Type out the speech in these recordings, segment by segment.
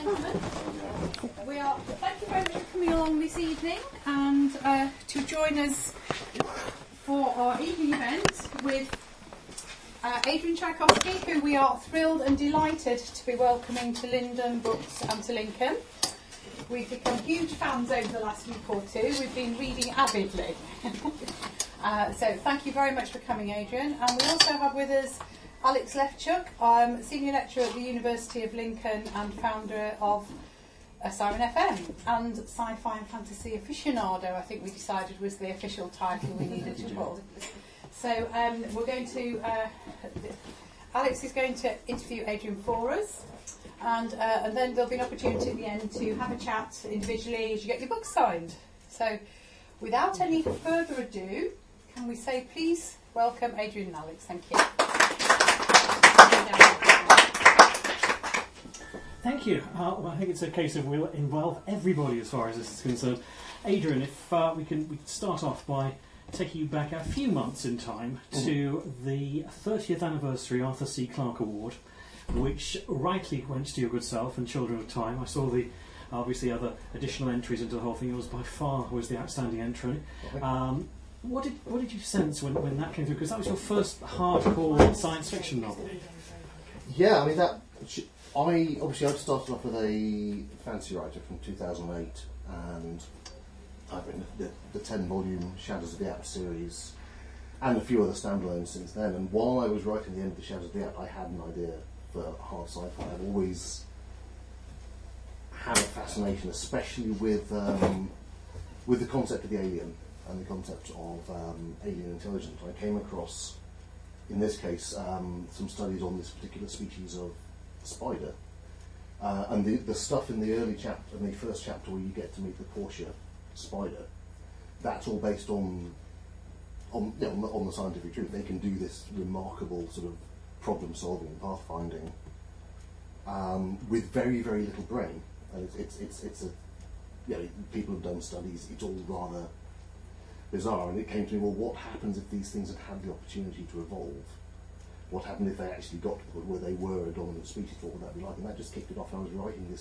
Thank you very much for coming along this evening and to join us for our evening event with Adrian Tchaikovsky, who we are thrilled and delighted to be welcoming to Linden Books and to Lincoln. We've become huge fans over the last week or two. We've been reading avidly. So thank you very much for coming, Adrian. And we also have with us Alex Lefchuk, Senior Lecturer at the University of Lincoln and founder of Siren FM, and Sci-Fi and Fantasy Aficionado, I think we decided was the official title we needed to put. So we're going to, Alex is going to interview Adrian for us, and then there'll be an opportunity at the end to have a chat individually as you get your book signed. So without any further ado, can we say please welcome Adrian and Alex. Thank you. Thank you. Well, I think it's a case of we'll involve everybody as far as this is concerned. Adrian, if we can start off by taking you back a few months in time to the 30th anniversary Arthur C. Clarke Award, which rightly went to your good self and Children of Time. I saw the obviously other additional entries into the whole thing. Yours by far was the outstanding entry. What did you sense when that came through? Because that was your first hardcore science fiction novel. Yeah, I mean that. I'd started off with a fantasy writer from 2008, and I've written the 10-volume Shadows of the Apt series, and a few other standalones since then. And while I was writing the end of the Shadows of the Apt, I had an idea for hard sci-fi. I've always had a fascination, especially with the concept of the alien and the concept of alien intelligence. I came across, in this case, some studies on this particular species of spider, and the stuff in the early chapter, in the first chapter where you get to meet the Portia spider, that's all based on the scientific truth. They can do this remarkable sort of problem solving, pathfinding, with very, very little brain. And it's people have done studies. It's all rather bizarre, and it came to me, well, what happens if these things had the opportunity to evolve? What happened if they actually got to the point where they were a dominant species? What would that be like? And that just kicked it off, and I was writing this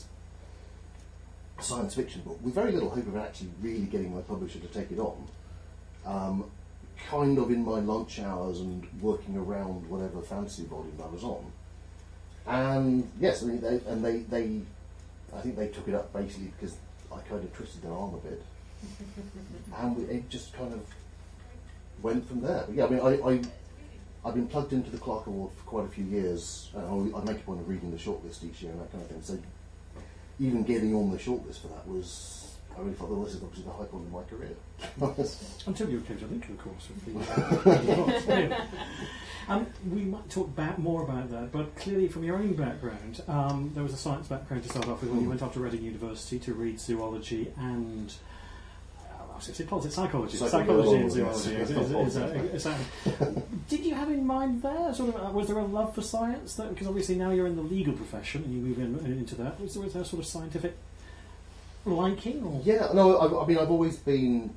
science fiction book with very little hope of actually really getting my publisher to take it on. Kind of in my lunch hours and working around whatever fantasy volume I was on. And yes, I mean, I think they took it up basically because I kind of twisted their arm a bit. And it just kind of went from there. But yeah, I mean, I've been plugged into the Clarke Award for quite a few years. I make a point of reading the shortlist each year and that kind of thing. So even getting on the shortlist for that I really thought, well, this is obviously the high point of my career. Until you came to Lincoln, of course. We might talk more about that, but clearly from your own background, there was a science background to start off with when you went off to Reading University to read zoology and psychology and zoology. Did you have in mind there, was there a love for science? Because obviously now you're in the legal profession and you move into that. Was there sort of scientific liking? Or? Yeah, no, I mean, I've always been,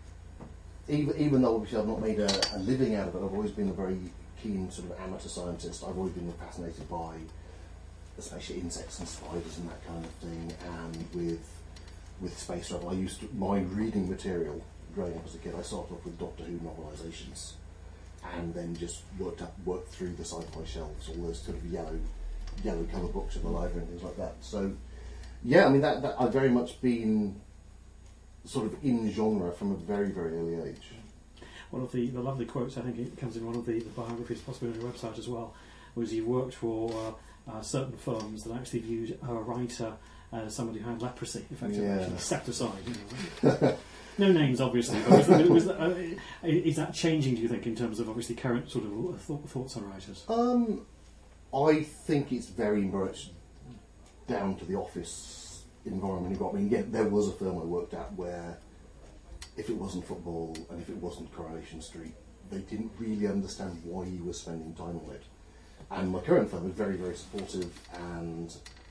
even though obviously I've not made a living out of it, I've always been a very keen sort of amateur scientist. I've always been fascinated by especially insects and spiders and that kind of thing, and with space travel. I used my reading material growing up as a kid. I started off with Doctor Who novelisations, and then just worked through the sci-fi shelves, all those sort of yellow cover books in the library and things like that. So, yeah, I mean that I've very much been sort of in genre from a very, very early age. One of the lovely quotes, I think it comes in one of the biographies, possibly on your website as well, was you worked for certain firms that actually viewed a writer as somebody who had leprosy, effectively, actually stepped aside. You know. No names, obviously, but is that changing, do you think, in terms of obviously current sort of thoughts on writers? I think it's very much down to the office environment you've got. I mean, yeah, there was a firm I worked at where if it wasn't football and if it wasn't Coronation Street, they didn't really understand why you were spending time on it. And my current firm is very, very supportive, and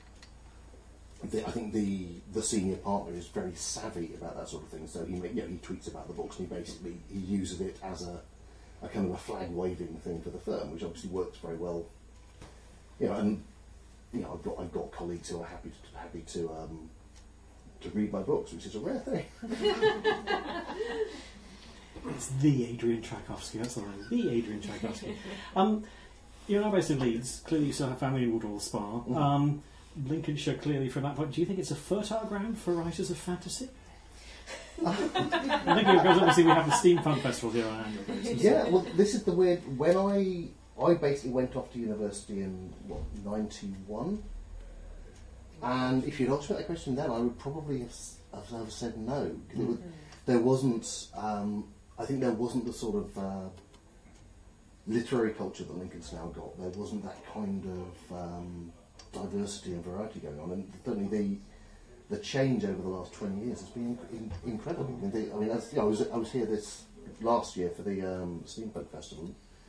I think the senior partner is very savvy about that sort of thing. So he tweets about the books, and he uses it as a kind of a flag waving thing for the firm, which obviously works very well. You know, and I've got colleagues who are happy to read my books, which is a rare thing. It's the Adrian Tchaikovsky, that's the line, the Adrian Tchaikovsky. You're now based in Leeds, clearly you still have family in Woodwall Spa. Lincolnshire, clearly from that point, do you think it's a fertile ground for writers of fantasy? I think because obviously we have the Steampunk Festival here on an annual basis. Yeah, well, this is the weird... When I basically went off to university in, 91? And if you'd asked me that question then, I would probably have said no. There wasn't... I think there wasn't the sort of literary culture that Lincoln's now got. There wasn't that kind of diversity and variety going on. And certainly the change over the last 20 years has been incredible. I mean, I was here this last year for the Steampunk Festival.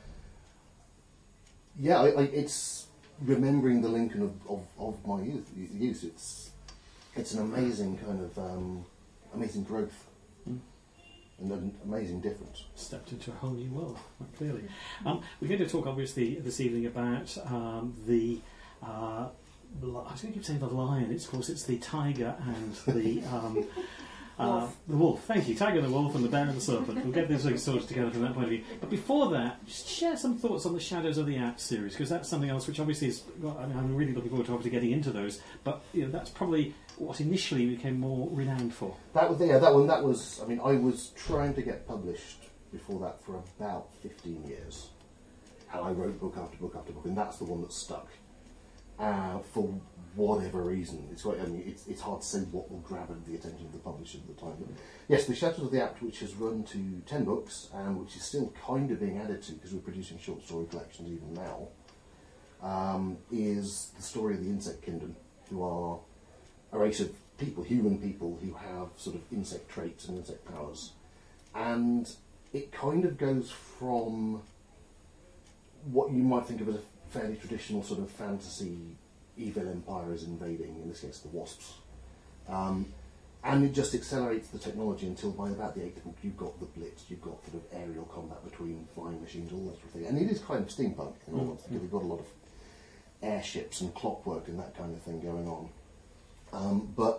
Yeah, it's remembering the Lincoln of my youth. It's an amazing kind of amazing growth and an amazing difference. Stepped into a whole new world, quite clearly. We're going to talk obviously this evening about the. I was going to keep saying the lion. Of course, it's the tiger and the the wolf. Thank you, tiger, the wolf, and the bear and the serpent. We'll get those things sorted together from that point of view. But before that, just share some thoughts on the Shadows of the Apt series, because that's something else which obviously is. I mean, I'm really looking forward to obviously getting into those. But that's probably what initially became more renowned for. That was. I mean, I was trying to get published before that for about 15 years, and I wrote book after book after book, and that's the one that stuck. For whatever reason, it's hard to say what will grab the attention of the publisher at the time. But yes, The Shadows of the Apt, which has run to 10 books, and which is still kind of being added to because we're producing short story collections even now, is the story of the Insect Kingdom, who are a race of people, human people, who have sort of insect traits and insect powers. And it kind of goes from what you might think of as a fairly traditional sort of fantasy, evil empire is invading, in this case the wasps. And it just accelerates the technology until by about the 8th book you've got the Blitz, you've got sort of aerial combat between flying machines, all that sort of thing. And it is kind of steampunk in all honesty. We've got a lot of airships and clockwork and that kind of thing going on. But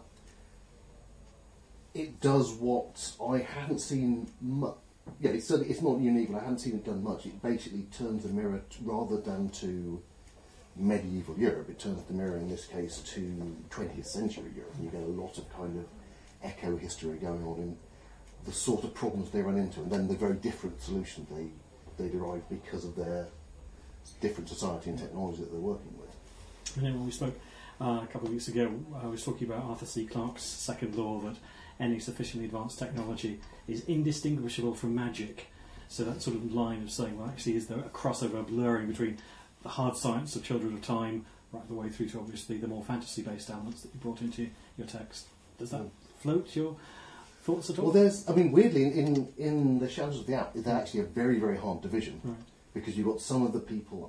it does what I haven't seen much. Yeah, it's not unique, but I haven't seen it done much. It basically turns the mirror, rather than to medieval Europe, it turns the mirror in this case to 20th century Europe, and you get a lot of kind of echo history going on in the sort of problems they run into, and then the very different solutions they derive because of their different society and technology that they're working with. And then when we spoke a couple of weeks ago, I was talking about Arthur C. Clarke's second law, that any sufficiently advanced technology is indistinguishable from magic. So that sort of line of saying, well, actually, is there a crossover, a blurring between the hard science of Children of Time right the way through to obviously the more fantasy-based elements that you brought into your text? Does that float your thoughts at all? Well, weirdly, in The Shadows of the Apt, it's actually a very, very hard division, right, because you've got some of the people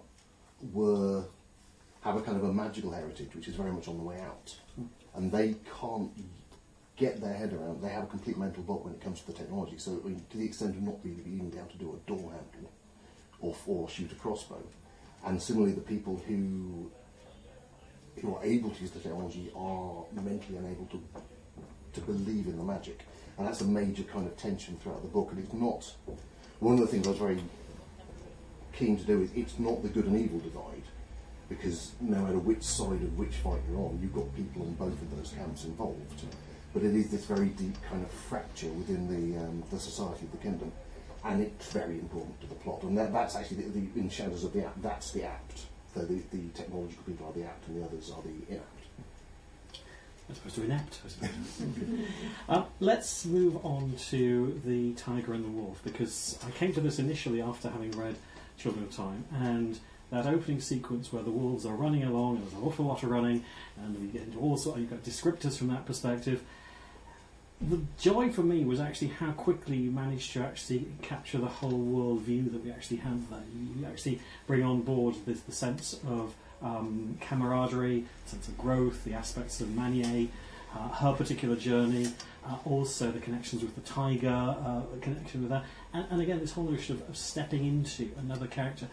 have a kind of a magical heritage, which is very much on the way out, and they can't get their head around. They have a complete mental block when it comes to the technology. So, I mean, to the extent of not really being able to do a door handle or shoot a crossbow. And similarly, the people who are able to use the technology are mentally unable to believe in the magic, and that's a major kind of tension throughout the book. And it's not one of the things I was very keen to do is it's not the good and evil divide, because no matter which side of which fight you're on, you've got people in both of those camps involved. But it is this very deep kind of fracture within the society of the kingdom, and it's very important to the plot. And that's actually in Shadows of the Apt. That's the Apt. So the technological people are the Apt, and the others are the Inapt. As opposed to inept, I suppose. Let's move on to the Tiger and the Wolf, because I came to this initially after having read Children of Time, and that opening sequence where the wolves are running along, and there's an awful lot of running, and we get into all sorts, you've got descriptors from that perspective. The joy for me was actually how quickly you managed to actually capture the whole world view that we actually have there. You actually bring on board the sense of camaraderie, sense of growth, the aspects of Manier, her particular journey, also the connections with the tiger, the connection with that, and again this whole notion of stepping into another character.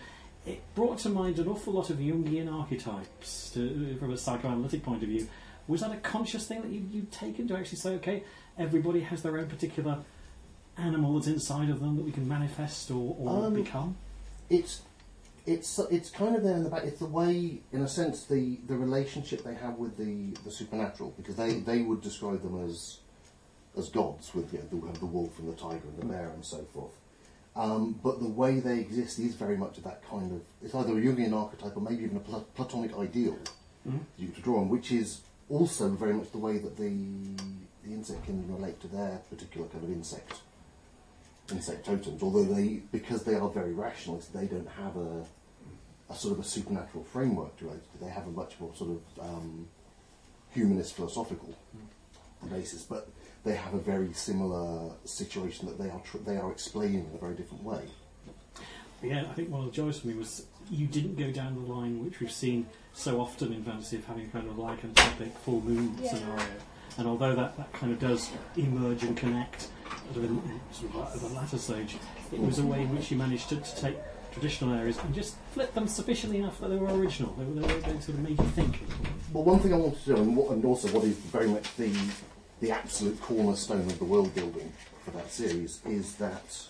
it brought to mind an awful lot of Jungian archetypes from a psychoanalytic point of view. Was that a conscious thing that you'd taken to actually say, okay, everybody has their own particular animal that's inside of them that we can manifest or become? It's kind of there in the back. It's the way, in a sense, the relationship they have with the supernatural, because they would describe them as gods, with the wolf and the tiger and the bear and so forth. But the way they exist is very much of that kind of... It's either a Jungian archetype or maybe even a Platonic ideal you could draw on, which is also very much the way that the insect can relate to their particular kind of insect totems. Although because they are very rationalist, they don't have a sort of a supernatural framework to relate to. They have a much more sort of humanist philosophical basis, but they have a very similar situation that they are explaining in a very different way. Yeah, I think one of the joys for me was you didn't go down the line which we've seen so often in fantasy of having kind of like an epic full moon scenario. And although that kind of does emerge and connect sort of at the latter stage, it was a way in which you managed to take traditional areas and just flip them sufficiently enough that they were original. They sort of made you think. Well, one thing I wanted to do, and also what is very much the absolute cornerstone of the world building for that series, is that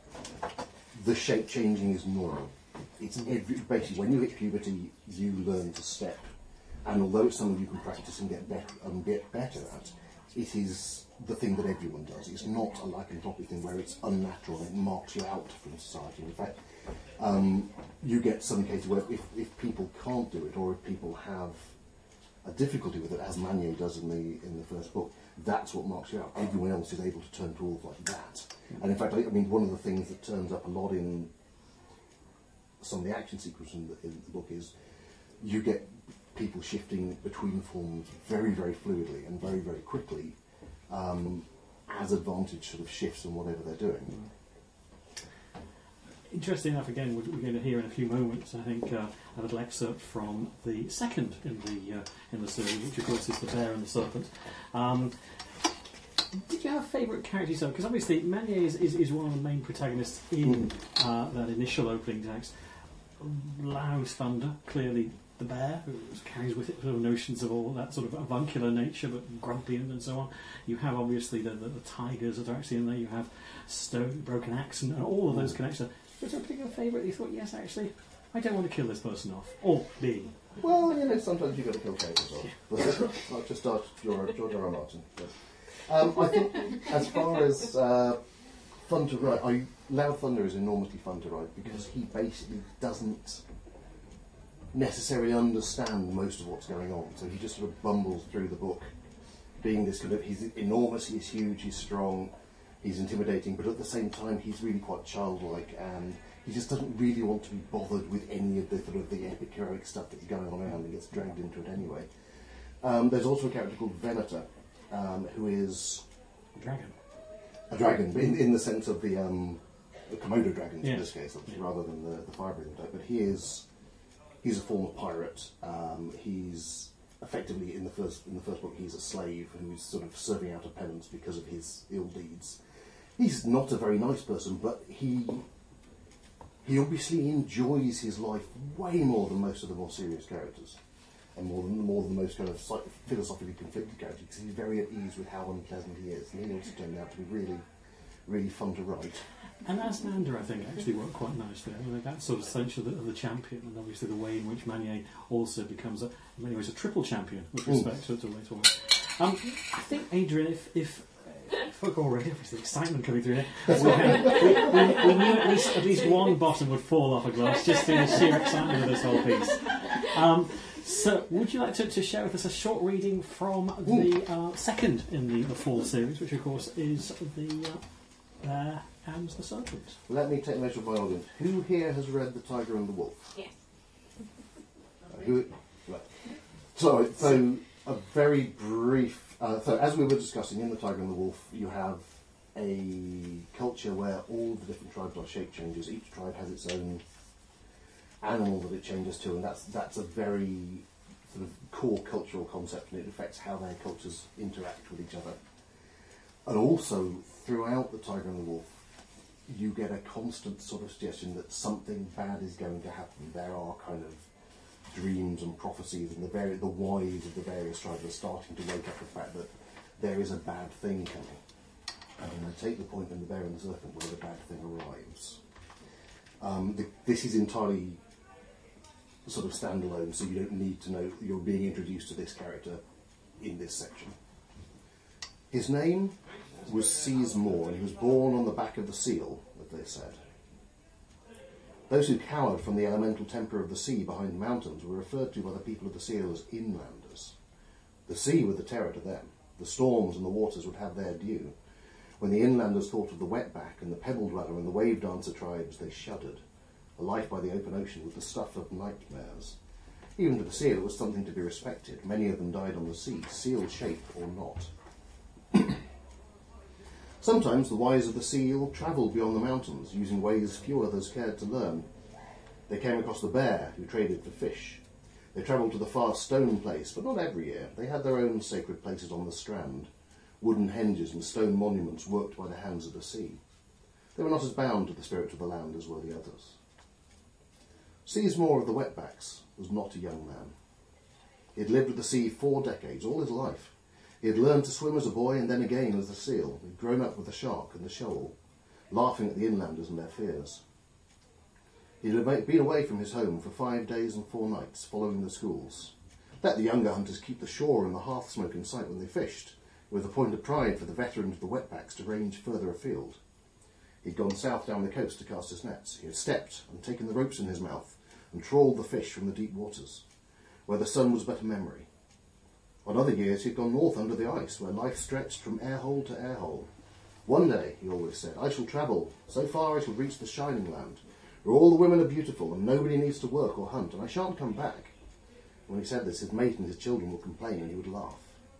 the shape changing is normal. It's basically when you hit puberty, you learn to step, and although it's something you can practice and get better at, it is the thing that everyone does. It's not a lycanthropic thing where it's unnatural and it marks you out from society. In fact, you get some cases where if people can't do it, or if people have a difficulty with it, as Manier does in the first book, that's what marks you out. Everyone else is able to turn tools like that. And in fact, I mean, one of the things that turns up a lot in some of the action sequences in the book is you get people shifting between forms very, very fluidly and very, very quickly as advantage sort of shifts in whatever they're doing. Interesting enough, again, we're going to hear in a few moments, I think, a little excerpt from the second in the series, which of course is the bear and the serpent. Did you have a favourite character yourself? Because obviously Manier is one of the main protagonists in that initial opening text. Loud thunder, clearly the bear, who carries with it sort of notions of all that sort of avuncular nature, but grumpy and so on. You have obviously the tigers that are actually in there. You have stone, broken axe, and all of those connections. Was there a particular favourite you thought, yes, actually, I don't want to kill this person off? Or B? Well, sometimes you've got to kill characters off. Not just George R. R. Martin. But, I think, as far as fun to write, Loud Thunder is enormously fun to write because he basically doesn't necessarily understand most of what's going on. So he just sort of bumbles through the book, being this kind of, he's enormous, he's huge, he's strong, he's intimidating, but at the same time he's really quite childlike, and he just doesn't really want to be bothered with any of the sort of the epic heroic stuff that's going on around. He gets dragged into it anyway. There's also a character called Venator, who is a dragon, but in the sense of the Komodo dragons in this case, rather than the fire-breathing type. But he's a former pirate. He's effectively in the first book he's a slave who's sort of serving out a penance because of his ill deeds. He's not a very nice person, but he obviously enjoys his life way more than most of the more serious characters, and more than most kind of philosophically conflicted characters, because he's very at ease with how unpleasant he is, and he also turned out to be really, really fun to write. And Asmander, I think, actually worked quite nicely. I mean, that sort of sense of the champion, and obviously the way in which Manier also becomes, in many ways, a triple champion with respect to later on. I think, Adrian, if folk already, obviously, excitement coming through here, we knew at least one bottom would fall off a glass just through the sheer excitement of this whole piece. So, would you like to share with us a short reading from the second in the fall series, which, of course, is the Bear and the Serpent? Let me take measure of my audience. Who here has read The Tiger and the Wolf? Yes. Right. So a very brief... so as we were discussing, in The Tiger and the Wolf, you have a culture where all the different tribes are shape changers. Each tribe has its own animal that it changes to, and that's a very sort of core cultural concept, and it affects how their cultures interact with each other. And also, throughout The Tiger and the Wolf, you get a constant sort of suggestion that something bad is going to happen. There are kind of dreams and prophecies, and the wise of the various tribes are starting to wake up the fact that there is a bad thing coming. And I take the point in the Bear and the Serpent where the bad thing arrives. This is entirely sort of standalone, so you don't need to know you're being introduced to this character in this section. His name was Sizemore, and he was born on the back of the seal, as they said. Those who cowered from the elemental temper of the sea behind the mountains were referred to by the people of the seal as inlanders. The sea was the terror to them. The storms and the waters would have their due. When the inlanders thought of the wetback and the pebble dweller and the wave dancer tribes, they shuddered. A life by the open ocean was the stuff of nightmares. Even to the seal it was something to be respected. Many of them died on the sea, seal-shaped or not. Sometimes the wise of the seal travelled beyond the mountains, using ways few others cared to learn. They came across the bear, who traded for fish. They travelled to the far stone place, but not every year. They had their own sacred places on the strand, wooden henges and stone monuments worked by the hands of the sea. They were not as bound to the spirit of the land as were the others. Sizemore of the Wetbacks was not a young man. He had lived with the sea 4 decades, all his life. He had learned to swim as a boy and then again as a seal. He had grown up with the shark and the shoal, laughing at the inlanders and their fears. He had been away from his home for 5 days and 4 nights, following the schools. Let the younger hunters keep the shore and the hearth smoke in sight when they fished, with a point of pride for the veterans of the Wetbacks to range further afield. He had gone south down the coast to cast his nets. He had stepped and taken the ropes in his mouth and trawled the fish from the deep waters, where the sun was but a memory. On other years he had gone north under the ice, where life stretched from air-hole to air-hole. One day, he always said, I shall travel. So far I shall reach the shining land, where all the women are beautiful and nobody needs to work or hunt, and I shan't come back. When he said this, his mate and his children would complain and he would laugh.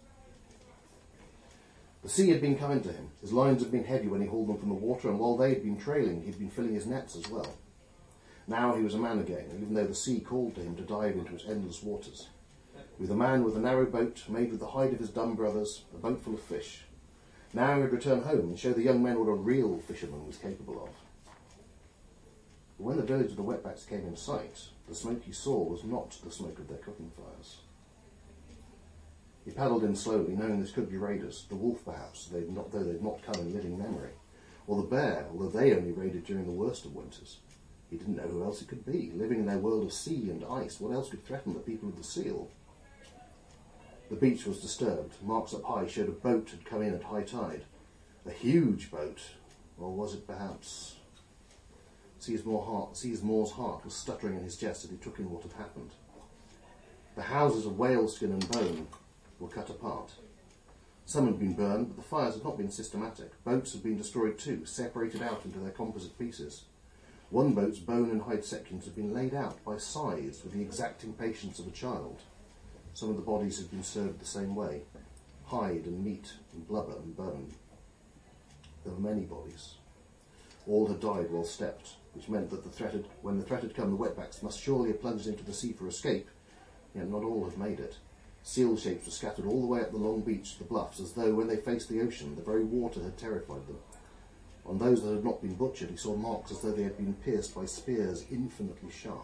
The sea had been kind to him. His lines had been heavy when he hauled them from the water, and while they had been trailing, he had been filling his nets as well. Now he was a man again, even though the sea called to him to dive into its endless waters. He was a man with a narrow boat, made with the hide of his dumb brothers, a boat full of fish. Now he would return home and show the young men what a real fisherman was capable of. But when the village of the Wetbacks came in sight, the smoke he saw was not the smoke of their cooking fires. He paddled in slowly, knowing this could be raiders, the wolf perhaps, though they'd not come in living memory, or the bear, although they only raided during the worst of winters. He didn't know who else it could be. Living in their world of sea and ice, what else could threaten the people of the seal? The beach was disturbed. Marks up high showed a boat had come in at high tide. A huge boat. Or was it perhaps... Sizemore's heart was stuttering in his chest as he took in what had happened. The houses of whale skin and bone were cut apart. Some had been burned, but the fires had not been systematic. Boats had been destroyed too, separated out into their composite pieces. One boat's bone and hide sections had been laid out by size with the exacting patience of a child. Some of the bodies had been served the same way, hide and meat and blubber and bone. There were many bodies. All had died while stepped, which meant that when the threat had come, the Wetbacks must surely have plunged into the sea for escape, yet not all had made it. Seal shapes were scattered all the way up the long beach to the bluffs, as though when they faced the ocean, the very water had terrified them. On those that had not been butchered, he saw marks as though they had been pierced by spears infinitely sharp.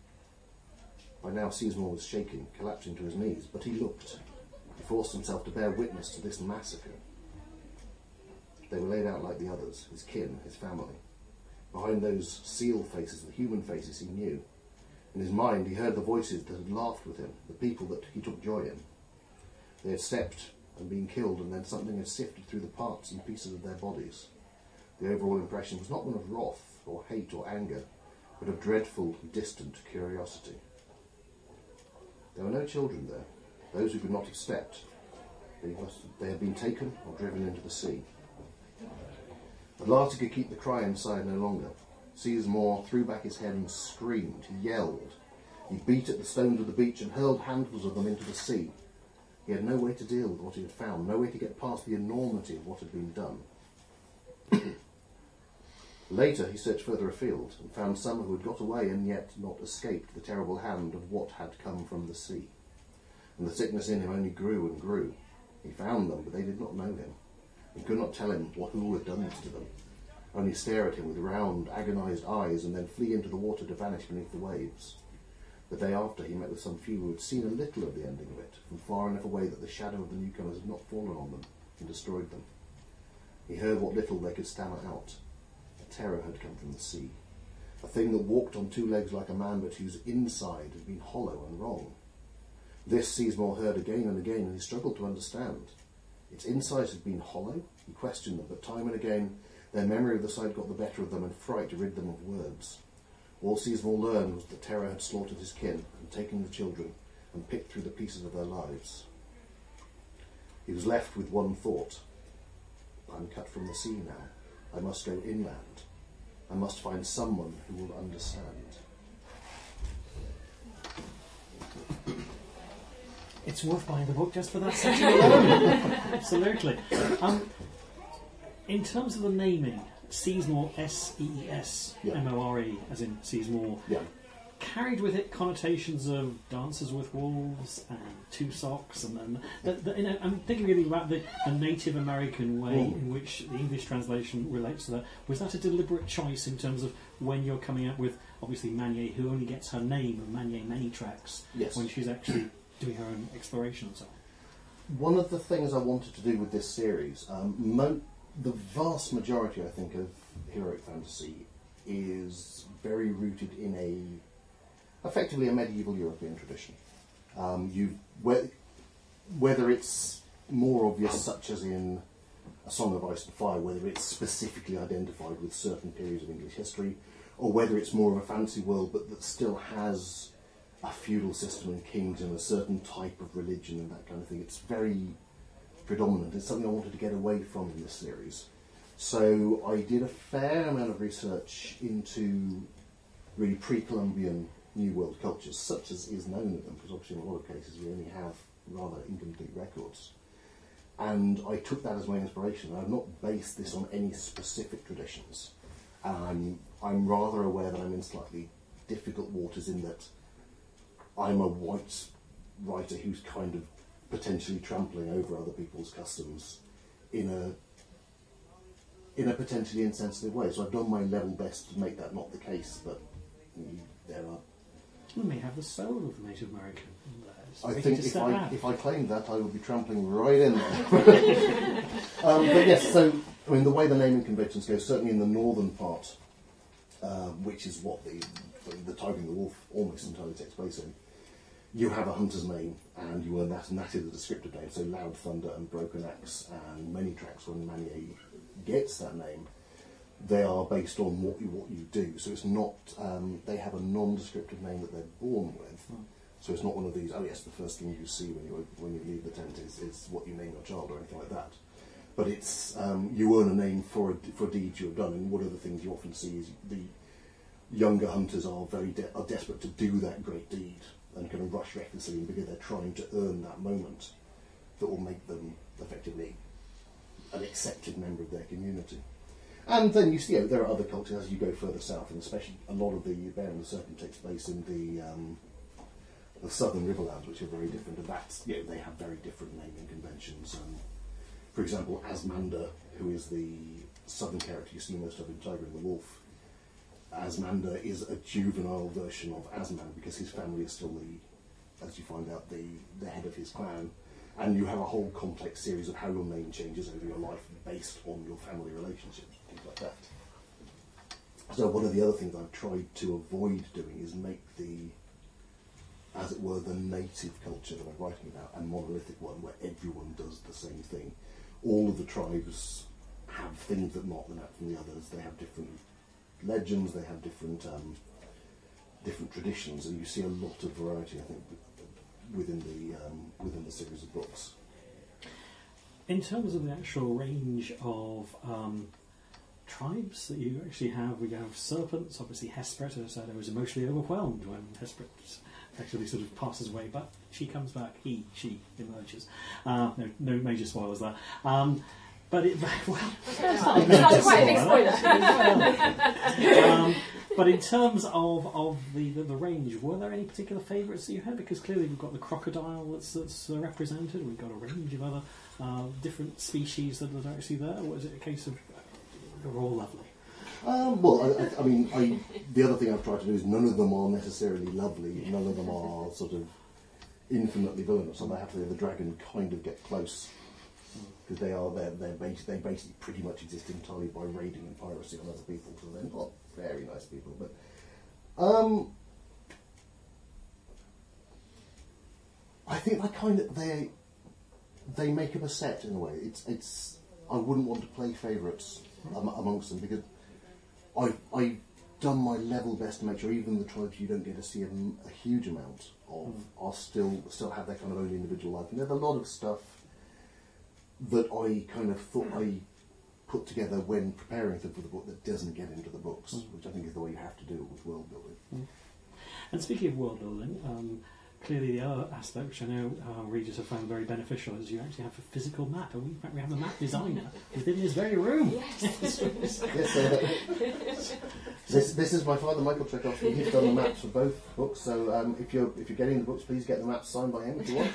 By now Sizemore was shaking, collapsing to his knees, but he looked. He forced himself to bear witness to this massacre. They were laid out like the others, his kin, his family. Behind those seal faces, the human faces he knew. In his mind he heard the voices that had laughed with him, the people that he took joy in. They had stepped and been killed, and then something had sifted through the parts and pieces of their bodies. The overall impression was not one of wrath or hate or anger, but of dreadful, distant curiosity. There were no children there, those who could not have stepped. They had been taken or driven into the sea. At last he could keep the cry inside no longer. Sizemore threw back his head and screamed. He yelled. He beat at the stones of the beach and hurled handfuls of them into the sea. He had no way to deal with what he had found, no way to get past the enormity of what had been done. Later he searched further afield and found some who had got away and yet not escaped the terrible hand of what had come from the sea. And the sickness in him only grew and grew. He found them, but they did not know him, and could not tell him who had done this to them. only stare at him with round, agonised eyes and then flee into the water to vanish beneath the waves. The day after, he met with some few who had seen a little of the ending of it, from far enough away that the shadow of the newcomers had not fallen on them and destroyed them. He heard what little they could stammer out. A terror had come from the sea, a thing that walked on two legs like a man, but whose inside had been hollow and wrong. This Sizemore heard again and again, and he struggled to understand. Its insides had been hollow. He questioned them, but time and again their memory of the sight got the better of them, and fright rid them of words. All Sizemore learned was that terror had slaughtered his kin, and taken the children, and picked through the pieces of their lives. He was left with one thought. I'm cut from the sea now. I must go inland. I must find someone who will understand. It's worth buying the book just for that section alone. Absolutely. In terms of the naming, Sizemore, S-E-E-S-M-O-R-E, as in Sizemore, Yeah. carried with it connotations of Dances with Wolves and Two Socks, and then I'm thinking really about the Native American way in which the English translation relates to that. Was that a deliberate choice in terms of when you're coming up with, obviously, Manier, who only gets her name of Manier Many Tracks, Yes. when she's actually doing her own exploration and so on? One of the things I wanted to do with this series, the vast majority, I think, of heroic fantasy is very rooted in effectively a medieval European tradition. Whether it's more obvious, such as in A Song of Ice and Fire, whether it's specifically identified with certain periods of English history, or whether it's more of a fantasy world but that still has a feudal system and kings and a certain type of religion and that kind of thing. It's very predominant. It's something I wanted to get away from in this series. So I did a fair amount of research into really pre-Columbian New World cultures, such as is known of them, because obviously in a lot of cases we only have rather incomplete records. And I took that as my inspiration. I've not based this on any specific traditions. And I'm rather aware that I'm in slightly difficult waters in that I'm a white writer who's kind of potentially trampling over other people's customs in a potentially insensitive way. So I've done my level best to make that not the case, but there are... You may have the soul of the Native American. I think if I claimed that, I would be trampling right in there. But yes, so I mean, the way the naming conventions go, certainly in the northern part, which is what the Tiger and the Wolf almost entirely takes place in, you have a hunter's name, and you earn that, and that is a descriptive name. So Loud Thunder and Broken Axe and Many Tracks, when Manier gets that name, they are based on what you do. So it's not, they have a non-descriptive name that they're born with. So it's not one of these, oh yes, the first thing you see when you leave the tent is what you name your child or anything like that. But it's, you earn a name for deeds you have done, and one of the things you often see is the younger hunters are are desperate to do that great deed and kind of rush recklessly because they're trying to earn that moment that will make them effectively an accepted member of their community. And then you see, there are other cultures as you go further south, and especially a lot of the Bear and the Serpent takes place in the southern Riverlands, which are very different, and that's, they have very different naming conventions. For example, Asmander, who is the southern character you see most of in Tiger and the Wolf, Asmander is a juvenile version of Asman because his family is still as you find out, the head of his clan, and you have a whole complex series of how your name changes over your life based on your family relationships, things like that. So one of the other things I've tried to avoid doing is make as it were, the native culture that I'm writing about, a monolithic one where everyone does the same thing. All of the tribes have things that knock them out from the others. They have different legends, they have different traditions, and you see a lot of variety, I think, within the series of books. In terms of the actual range of tribes that you actually have, we have serpents. Obviously, Hesperet, as I said, was emotionally overwhelmed when Hesperet actually sort of passes away, but she comes back. She emerges. No major spoilers there. But it very well. That's quite a big spoiler. But in terms of the range, were there any particular favourites that you had? Because clearly we've got the crocodile that's represented. We've got a range of other different species that are actually there. Or is it a case of they're all lovely? The other thing I've tried to do is none of them are necessarily lovely. None of them are sort of infinitely villainous. So they have to the dragon kind of get close because they basically pretty much exist entirely by raiding and piracy on other people. So they're not very nice people. But I think they make up a set in a way. It's I wouldn't want to play favourites amongst them because I've done my level best to make sure even the tribes you don't get to see a huge amount of are still have their kind of own individual life. And there's a lot of stuff that I kind of thought I put together when preparing them for the book that doesn't get into the books, which I think is the way you have to do it with world building. And speaking of world building, clearly the other aspect which I know readers have found very beneficial is you actually have a physical map, and in fact we have a map designer within this very room. Yes. This is my father, Michael Tchaikovsky. He's done the maps for both books, so if you're getting the books, please get the maps signed by him if you want.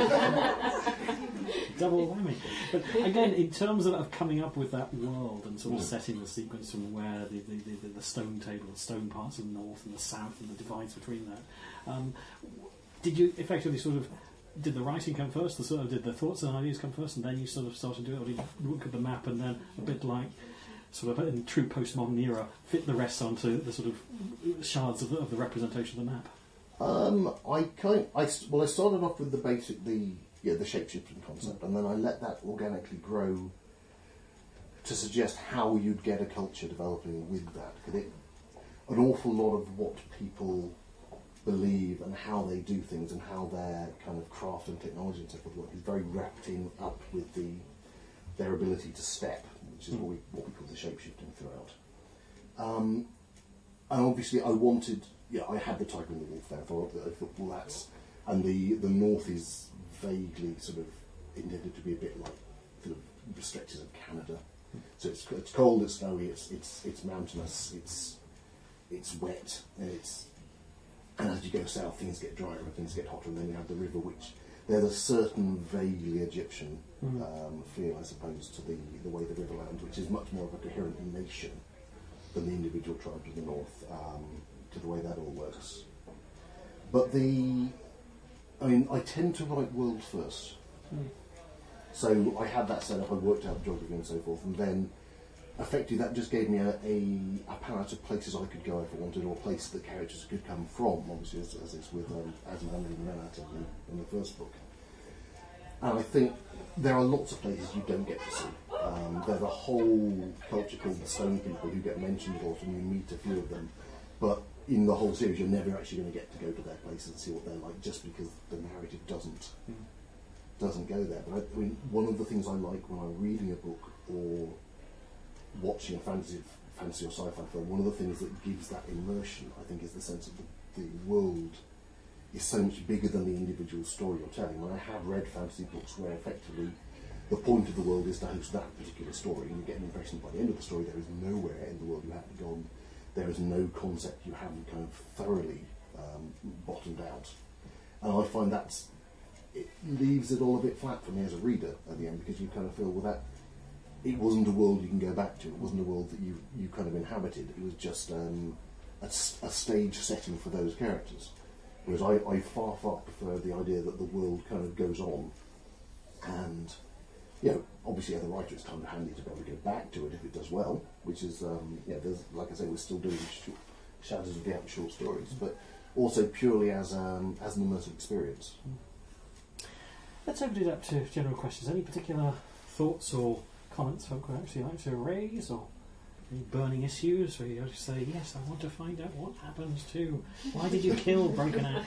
Double whammy. But again, in terms of coming up with that world and sort of setting the sequence from where the stone table, the stone parts of the north and the south and the divides between that, did you effectively did the writing come first, did the thoughts and ideas come first, and then you sort of started to do it, or did you look at the map and then a bit like sort of in true postmodern era fit the rest onto the sort of shards of the representation of the map? I started off with the basic, the shape-shifting concept, and then I let that organically grow to suggest how you'd get a culture developing with that. Because an awful lot of what people believe and how they do things and how their kind of craft and technology and so forth work is very wrapped up with their ability to step, which is what we call the shape-shifting throughout. And obviously I had the tiger and the wolf there. I thought, well, that's... And the north is vaguely sort of intended to be a bit like sort of the stretches of Canada. So it's cold, it's snowy, it's mountainous, it's wet, and as you go south, things get drier and things get hotter, and then you have the river, which there's a certain vaguely Egyptian feel, I suppose, to the way the river lands, which is much more of a coherent nation than the individual tribes of the north, to the way that all works. But I tend to write world first. So I had that set up, I worked out geography and so forth, and then effectively that just gave me a palette of places I could go if I wanted, or places that characters could come from, obviously as it's with Asmund and Renat in the first book. And I think there are lots of places you don't get to see. There's a whole culture called the Stone People who get mentioned a lot, and you meet a few of them, but in the whole series you're never actually going to get to go to their places and see what they're like, just because the narrative doesn't go there. But one of the things I like when I'm reading a book or watching a fantasy or sci-fi film, one of the things that gives that immersion, I think, is the sense of the world is so much bigger than the individual story you're telling. And I have read fantasy books where effectively the point of the world is to host that particular story, and you get an impression by the end of the story there is nowhere in the world you haven't gone, there is no concept you haven't kind of thoroughly bottomed out. And I find it leaves it all a bit flat for me as a reader at the end, because you kind of feel, well, that it wasn't a world you can go back to, it wasn't a world that you kind of inhabited, it was just a stage setting for those characters. Whereas I far prefer the idea that the world kind of goes on, and obviously as a writer it's kind of handy to be able to go back to it if it does well, which is, there's, like I say, we're still doing Shadows of the Ape short stories, but also purely as an immersive experience. Let's open it up to general questions. Any particular thoughts or comments folk would actually like to raise, or any burning issues where you just say, yes, I want to find out what happens to, why did you kill Broken Out?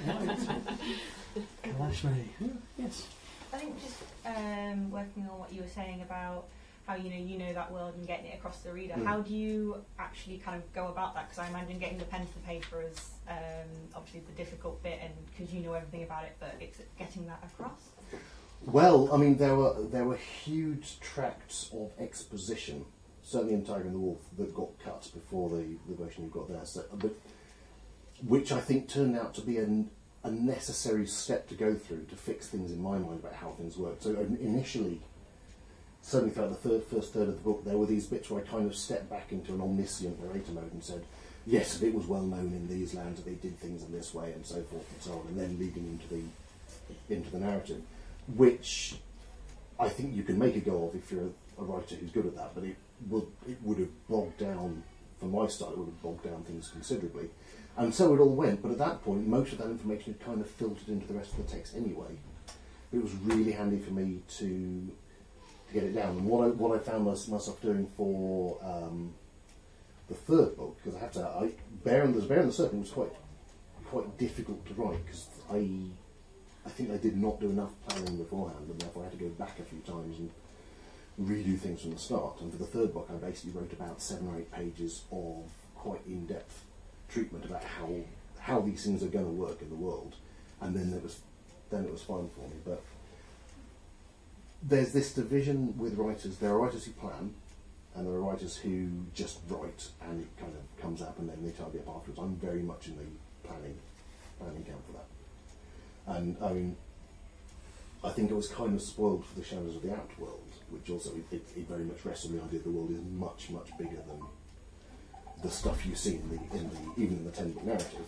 Kalash me. Yes. I think just working on what you were saying about how you know that world and getting it across to the reader. How do you actually kind of go about that? Because I imagine getting the pen to the paper is obviously the difficult bit, and because you know everything about it, but it's getting that across. Well, I mean, there were huge tracts of exposition, certainly in Tiger and the Wolf, that got cut before the version you've got there, but which I think turned out to be a necessary step to go through to fix things in my mind about how things work. So initially, certainly throughout the first third of the book, there were these bits where I kind of stepped back into an omniscient narrator mode and said, yes, it was well known in these lands that they did things in this way and so forth and so on, and then leading into the narrative, which I think you can make a go of if you're a writer who's good at that, but it would have bogged down, for my style, it would have bogged down things considerably. And so it all went, but at that point, most of that information had kind of filtered into the rest of the text anyway. But it was really handy for me to get it down. And what I found myself doing for the third book, because I have to, Bear and the Serpent was quite difficult to write, because I think I did not do enough planning beforehand, and therefore I had to go back a few times and redo things from the start. And for the third book, I basically wrote about 7 or 8 pages of quite in-depth treatment about how these things are going to work in the world, and then it was fine for me. But there's this division with writers. There are writers who plan, and there are writers who just write, and it kind of comes up, and then they tidy up afterwards. I'm very much in the planning camp for that. And I mean, I think I was kind of spoiled for the Shadows of the Apt world, which also it very much rests on the idea that the world is much bigger than the stuff you see even in the 10-book narrative,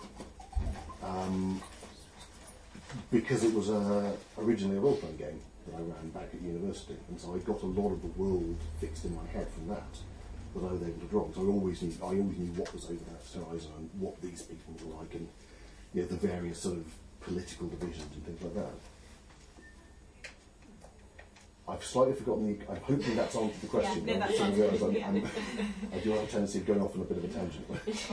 because it was originally a role-playing game that I ran back at university, and so I got a lot of the world fixed in my head from that I was able to draw. So I always knew what was over that horizon and what these people were like, and the various sort of political divisions and things like that. I've slightly forgotten I'm hoping that's answered the question. Yeah, no, I do have a tendency of going off on a bit of a tangent.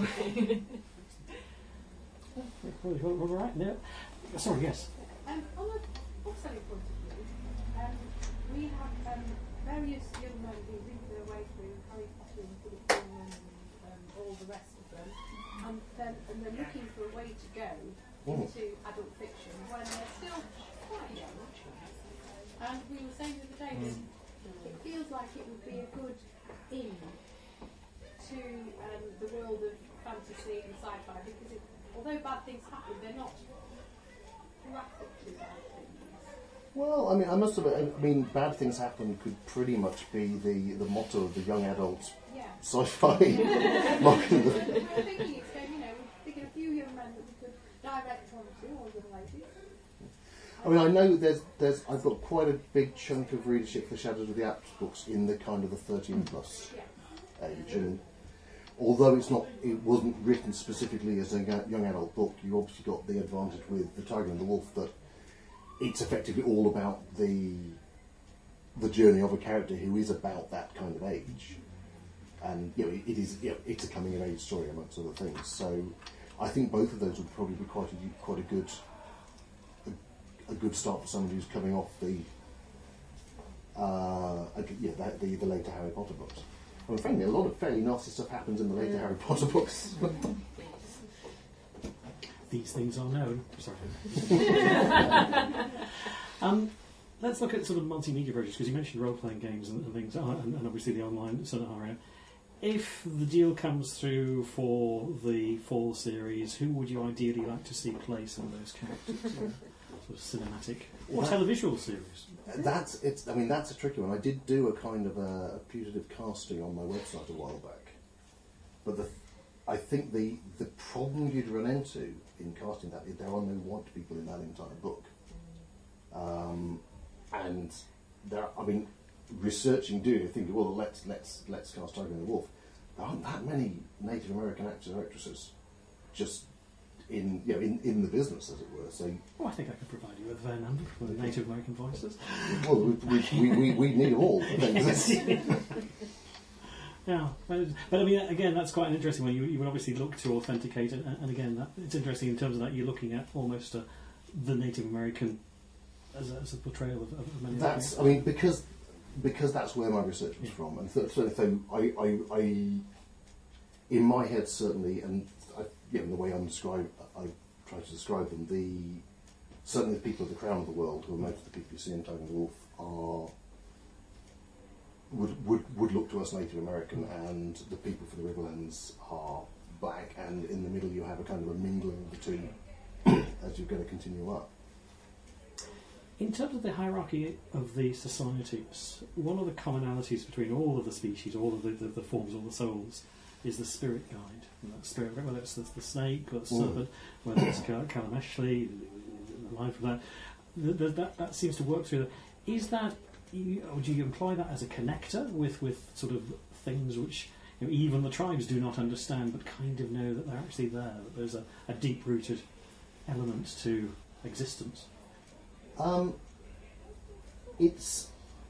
All right, no. Sorry, yes. On a book-selling point of view, we have various young men who read their way through Harry Potter and Bullet Journal and all the rest of them, and they're looking for a way to go into adult fiction when they're still quite young. And we were saying the other day that it feels like it would be a good in to the world of fantasy and sci-fi, because although bad things happen, they're not graphically bad things. Well, I mean, I must admit, I mean, bad things happen could pretty much be the motto of the young adult sci-fi marketing. We're thinking it's going, we're thinking a few young men that we could direct onto, or young ladies. I mean, I know I've got quite a big chunk of readership for Shadows of the Apt books in the kind of the 13 plus age, and although it wasn't written specifically as a young adult book, you obviously got the advantage with The Tiger and the Wolf that it's effectively all about the journey of a character who is about that kind of age, and it's a coming of age story amongst other things. So I think both of those would probably be quite a good start for somebody who's coming off the later Harry Potter books. I mean, frankly, a lot of fairly nasty stuff happens in the later Harry Potter books. These things are known. Sorry. Let's look at sort of multimedia projects, because you mentioned role-playing games and things, and obviously the online scenario. If the deal comes through for the fall series, who would you ideally like to see play some of those characters? Sort of cinematic or televisual series? That's a tricky one. I did do a kind of a putative casting on my website a while back, but I think the problem you'd run into in casting that is there are no white people in that entire book, and researching thinking, well, let's cast Tiger and the Wolf. There aren't that many Native American actors or actresses just in the business, as it were. So, I think I could provide you with a number of Native American voices. Well, we need them all. Yeah, but I mean, again, that's quite an interesting one. You would obviously look to authenticate it, and again, it's interesting in terms of that you're looking at almost the Native American as a portrayal of many. That's, I mean, because that's where my research was from, and so I in my head certainly, and the way I try to describe them, certainly the people of the Crown of the World, who are most of the people you see in Tiger and the Wolf, would look to us Native American, and the people for the Riverlands are black, and in the middle you have a kind of a mingling of the two as you're going to continue up. In terms of the hierarchy of the societies, one of the commonalities between all of the species, all of the forms, all the souls, is the spirit guide. And that spirit, whether it's the snake or the serpent, whether it's Kalameshli, the line from that seems to work through. Is that, or do you imply that as a connector with sort of things which even the tribes do not understand, but kind of know that they're actually there, that there's a deep-rooted element to existence? It's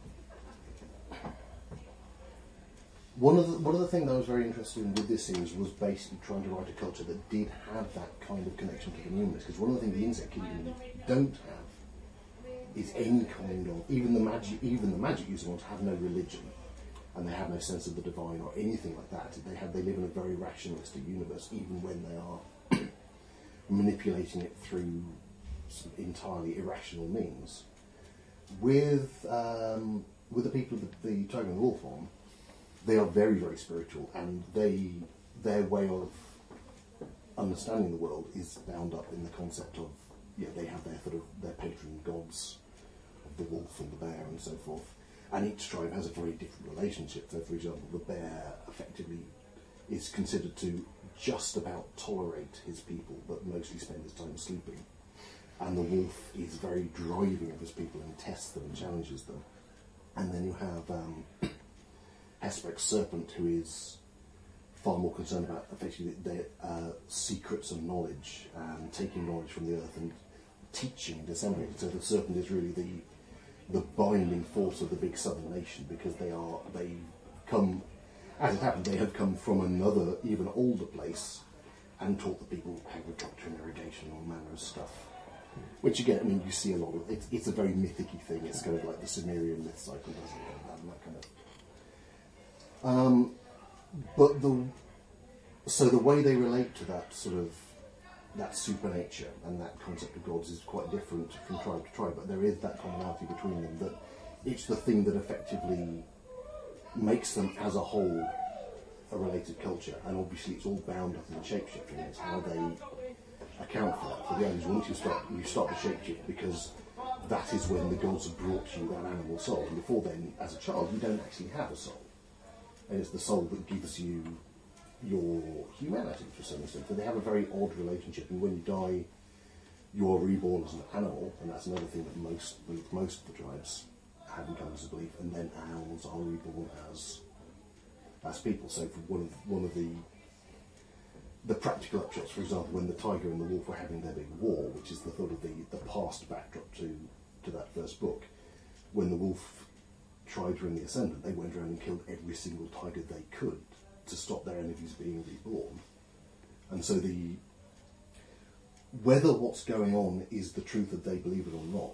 one of the things I was very interested in with this series was basically trying to write a culture that did have that kind of connection to the numinous. Because one of the things the Insect Kingdom don't have is any kind of even the magic using ones have no religion, and they have no sense of the divine or anything like that. They live in a very rationalistic universe, even when they are manipulating it through some entirely irrational means. With the people of the Tiger and the Wolf one, they are very, very spiritual, and their way of understanding the world is bound up in the concept of they have their patron gods of the wolf and the bear and so forth, and each tribe has a very different relationship. So, for example, the bear effectively is considered to just about tolerate his people, but mostly spend his time sleeping. And the wolf is very driving of his people and tests them and challenges them. And then you have Hesperek's serpent, who is far more concerned about effectively their secrets of knowledge and taking knowledge from the earth and teaching and disseminating. So the serpent is really the binding force of the big southern nation, because they come, as it happened, they have come from another, even older place and taught the people agriculture and irrigation and all manner of stuff. Which again, I mean, you see a lot of. It's a very mythic-y thing. It's kind of like the Sumerian myth cycle, doesn't it? And that kind of. So the way they relate to that sort of that supernature and that concept of gods is quite different from tribe to tribe. But there is that commonality between them, that it's the thing that effectively makes them as a whole a related culture. And obviously, it's all bound up in the shapeshifting. It's how they account for that. For the others, once you start the shapeshift, because that is when the gods have brought you that animal soul. And before then, as a child, you don't actually have a soul. And it's the soul that gives you your humanity to some extent. But they have a very odd relationship, and when you die, you are reborn as an animal, and that's another thing that most of the tribes have in common as a belief. And then animals are reborn as people. So for one of the practical upshots, for example, when the tiger and the wolf were having their big war, which is the sort of the past backdrop to that first book, when the wolf tribes were in the Ascendant, they went around and killed every single tiger they could to stop their enemies being reborn. And so whether what's going on is the truth that they believe it or not,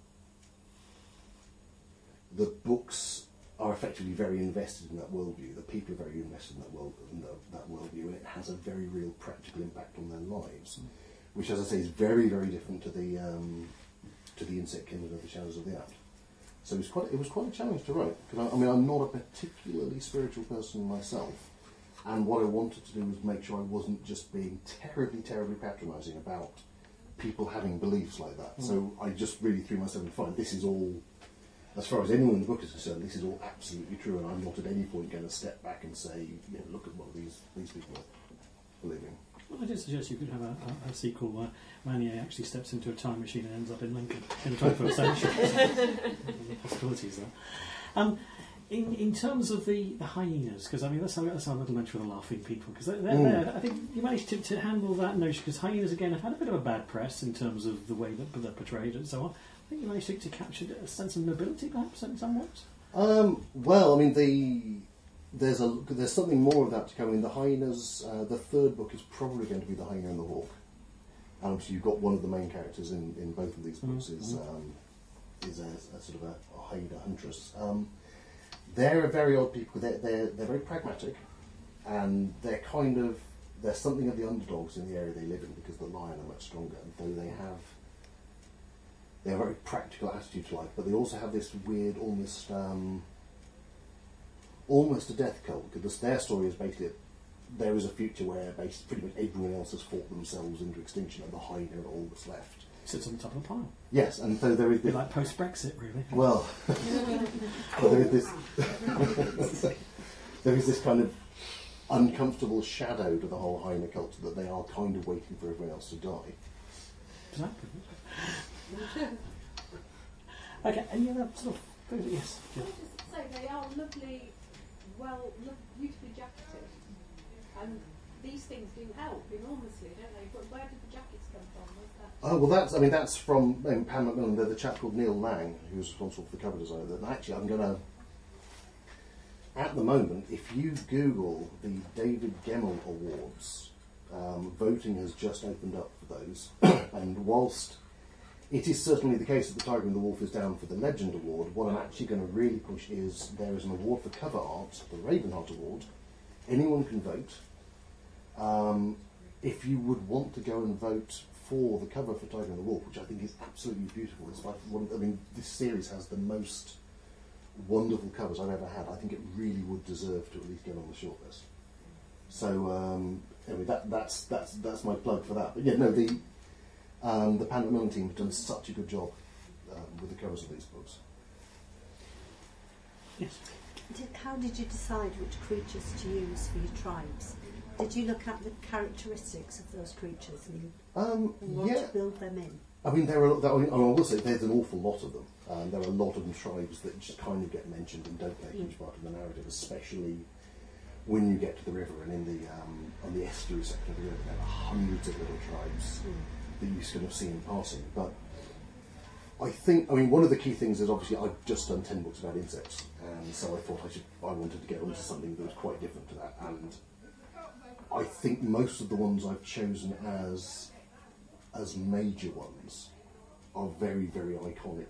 the books are effectively very invested in that worldview. The people are very invested in that worldview, and it has a very real practical impact on their lives, which, as I say, is very, very different to the Insect Kingdom of the Shadows of the Apt. So it was quite a challenge to write, because I'm not a particularly spiritual person myself, and what I wanted to do was make sure I wasn't just being terribly, terribly patronising about people having beliefs like that. So I just really threw myself in fine. This is all. As far as anyone in the book is concerned, this is all absolutely true, and I'm not at any point going to step back and say, look at what these people are believing. Well, I did suggest you could have a sequel where Manier actually steps into a time machine and ends up in Lincoln in the 21st century. The possibilities there. In terms of the hyenas, because I mean that's our little mention of the laughing people, because they're there. I think you managed to handle that notion, because hyenas again have had a bit of a bad press in terms of the way that they're portrayed and so on. I think you managed to capture a sense of nobility, perhaps, in some ways. Well, I mean, there's something more of that to come. In the hyenas, the third book is probably going to be the hyena and the hawk. And obviously, you've got one of the main characters in both of these books is a sort of a hyena huntress. They're a very odd people. They're very pragmatic, and they're something of the underdogs in the area they live in, because the lion are much stronger, and though they have a very practical attitude to life, but they also have this weird, almost a death cult, because their story is basically there is a future where pretty much everyone else has fought themselves into extinction, and the hyena are all that's left. Sits on the top of the pile. Yes, and so there is A bit this. like post-Brexit, really. Well, there is this. There is this kind of uncomfortable shadow to the whole Hyena culture that they are kind of waiting for everyone else to die. Exactly. Okay, any other sort of... Yes. Can I just say, they are lovely, beautifully jacketed. And these things do help enormously, don't they? But where did the jackets come from? Was that? Oh, well, that's from Pan Macmillan. There's a chap called Neil Lang, who's responsible for the cover design. And actually, I'm going to... At the moment, if you Google the David Gemmell Awards, voting has just opened up for those. And whilst it is certainly the case that The Tiger and the Wolf is down for the Legend Award, what I'm actually going to really push is there is an award for cover art, the Ravenheart Award. Anyone can vote. If you would want to go and vote for the cover for Tiger and the Wolf, which I think is absolutely beautiful, it's like this series has the most wonderful covers I've ever had. I think it really would deserve to at least get on the shortlist. So anyway, that's my plug for that. But yeah, no, the Pan Macmillan team have done such a good job with the covers of these books. Yes. How did you decide which creatures to use for your tribes? Did you look at the characteristics of those creatures and want to build them in? I mean, I will say there's an awful lot of them. There are a lot of them tribes that just kind of get mentioned and don't play a huge part of the narrative, especially when you get to the river and in the on the estuary section of the river. There are hundreds of little tribes that you kind of see in passing. But I mean, one of the key things is obviously I've just done 10 books about insects, and so I thought I wanted to get onto something that was quite different to that. And I think most of the ones I've chosen as major ones are very, very iconic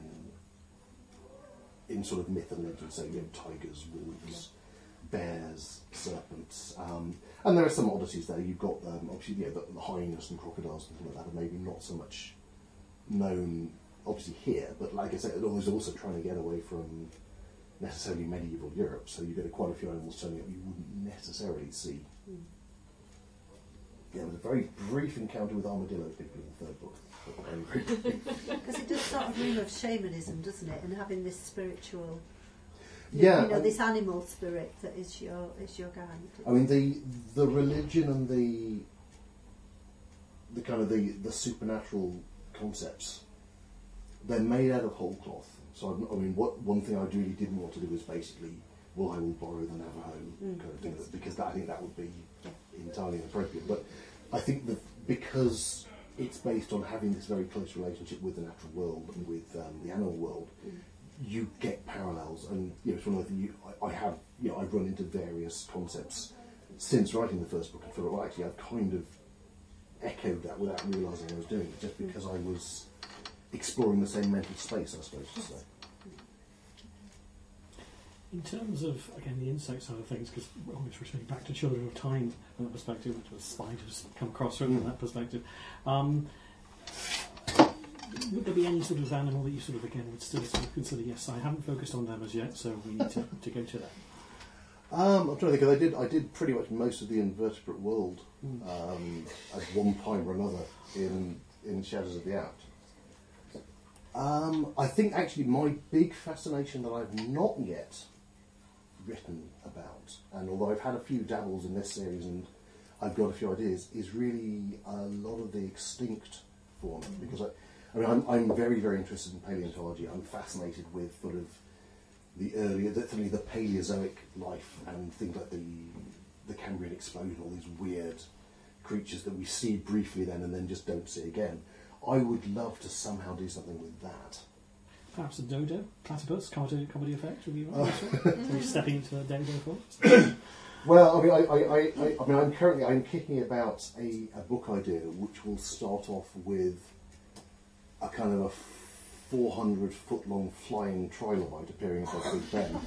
in sort of myth and legend. So tigers, wolves, bears, serpents, and there are some oddities there. You've got obviously the hyenas and crocodiles and things like that are maybe not so much known obviously here, but like I said, it was also trying to get away from necessarily medieval Europe. So you get quite a few animals turning up you wouldn't necessarily see. There was a very brief encounter with armadillo people in the third book. Because it does sort of rime of shamanism, doesn't it? And having this spiritual, this animal spirit that is your guide. I mean, the religion and the kind of the supernatural concepts, they're made out of whole cloth. So I mean, one thing I really didn't want to do was basically, well, I will borrow the Navajo kind of thing, because I think that would be entirely inappropriate. But I think that because it's based on having this very close relationship with the natural world and with the animal world, you get parallels. And it's one of the things I've run into various concepts since writing the first book and feel like, actually I've kind of echoed that without realising I was doing it, just because I was exploring the same mental space, I suppose to say. In terms of, again, the insect side of things, because we're always returning back to Children of Time from that perspective, which was spiders come across from that perspective, would there be any sort of animal that you sort of, again, would still sort of consider, yes, I haven't focused on them as yet, so we need to go to that? I'm trying to think, because I did pretty much most of the invertebrate world at one time or another in Shadows of the Apt. I think actually my big fascination that I've not yet written about, and although I've had a few dabbles in this series and I've got a few ideas, is really a lot of the extinct fauna. Because I'm very, very interested in paleontology. I'm fascinated with sort of certainly the Paleozoic life and things like the Cambrian explosion, all these weird creatures that we see briefly then and then just don't see again. I would love to somehow do something with that. Perhaps a dodo, platypus, comedy effect would be right. Are you stepping into a dodo forest? Well, I mean, I'm kicking about a book idea which will start off with a kind of a 400-foot-long flying trilobite appearing above Big Ben,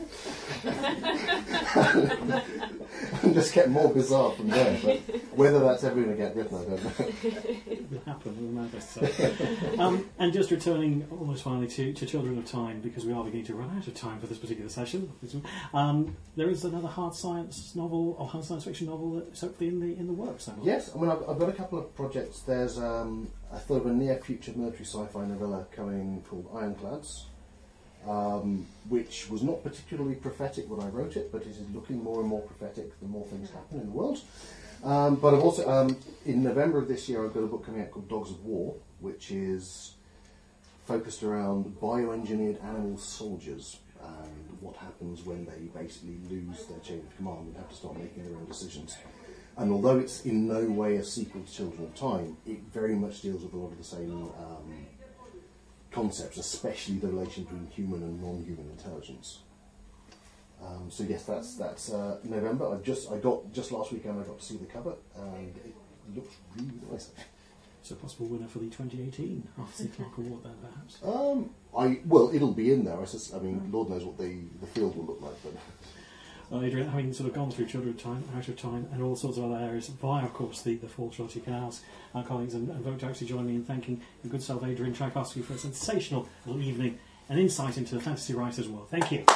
and just get more bizarre from there. But whether that's ever going to get written, I don't know. It will happen, we'll know this. And just returning almost finally to Children of Time, because we are beginning to run out of time for this particular session. There is another hard science novel or hard science fiction novel that's hopefully in the works. Yes, I mean I've got a couple of projects. There's I thought of a near-future military sci-fi novella coming called Ironclads, which was not particularly prophetic when I wrote it, but it is looking more and more prophetic the more things happen in the world. But I've also, in November of this year, I've got a book coming out called Dogs of War, which is focused around bioengineered animal soldiers and what happens when they basically lose their chain of command and have to start making their own decisions. And although it's in no way a sequel to Children of Time, it very much deals with a lot of the same concepts, especially the relation between human and non-human intelligence. So yes, that's November. Just last weekend I got to see the cover, and it looks really nice. So possible winner for the 2018 Arthur C. Clarke Award then, perhaps? Well, it'll be in there. I mean, Lord knows what the field will look like. But Well, Adrian, having sort of gone through Children of Time, Out of Time, and all sorts of other areas via, of course, the full shot, you can ask our colleagues and vote to actually join me in thanking your good self, Adrian Tchaikovsky, for a sensational little evening and insight into the fantasy writer's world. Thank you.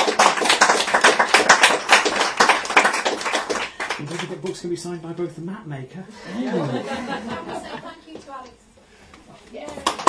And don't forget, books can be signed by both the map maker and... Can we say thank you to Alex? Yeah.